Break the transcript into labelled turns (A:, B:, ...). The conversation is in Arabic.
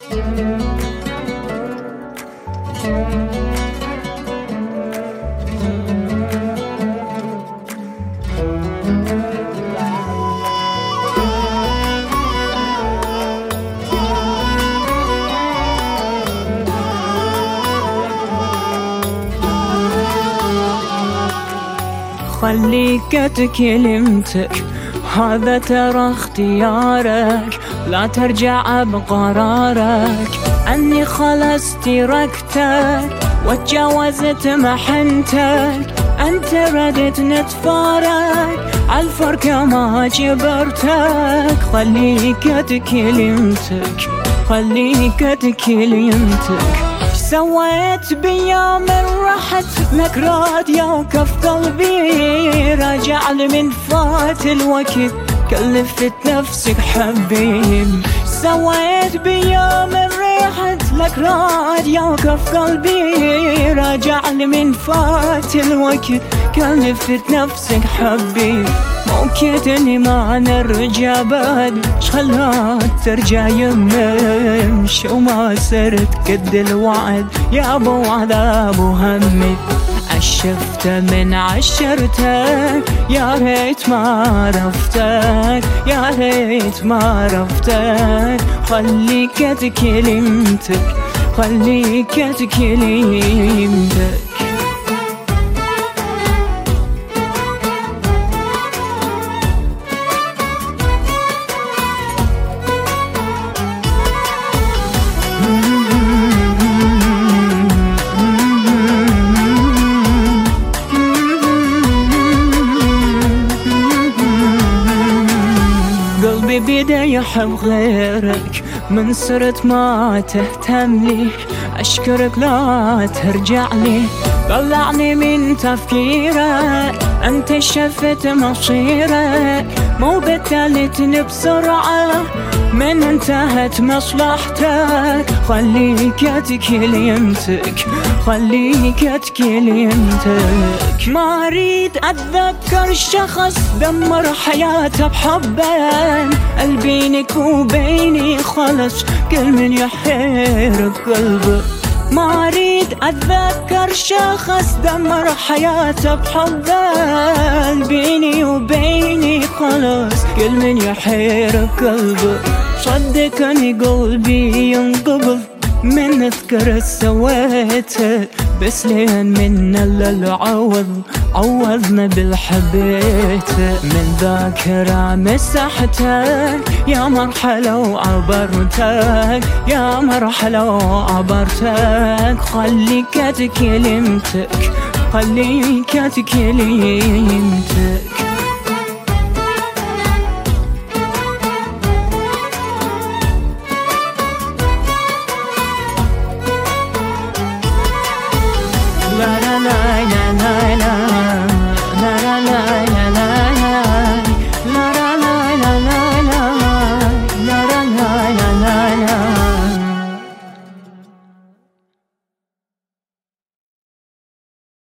A: خليك كلمتك هذا ترى اختيارك، لا ترجع بقرارك. أني خلص تركتك وتجاوزت محنتك، أنت ردت نتفارق عالفرقة ما جبرتك. خليك كلمتك خليك كلمتك. سويت بيا من رحت لك راضية وكف قلبي راجع لي من فات الوقت، كلفت نفسك حبيب. سويت بيا من رحت لك راضية وكف قلبي راجع لي من فات الوقت، كلفت نفسك حبيب. ممكن اني ما نرجع بعد، شخلاك ترجع يمش وما صرت قد الوعد يا ابو عذاب وهمي. عشفت من عشرتك يا ريت ما عرفتك، يا ريت ما عرفتك. خليك كلمتك خليك كلمتك. قلبي بيده يحب غيرك، من صرت ما تهتم لي. أشكرك لا ترجع لي، طلعني من تفكيرك. أنت شفت مصيرك، مو بتالتني بسرعة من انتهت مصلحتك. خليك كلمتك خليك كلمتك. ما أريد أتذكر شخص دمر حياته بحبه، بينك وبيني خلص كل من يحير قلبه. ما أريد أتذكر شخص دمر حياته بحبه، بيني وبيني خلص كل من يحير قلبه. صدقني قلبي ينقبض من اذكر سويته، بس لين من العوض عوضنا بالحبيته. من ذاكرة مسحتك يا مرحلة وعبرتك، يا مرحلة وعبرتك. خليك كلمتك خليك كلمتك. La la la la la la.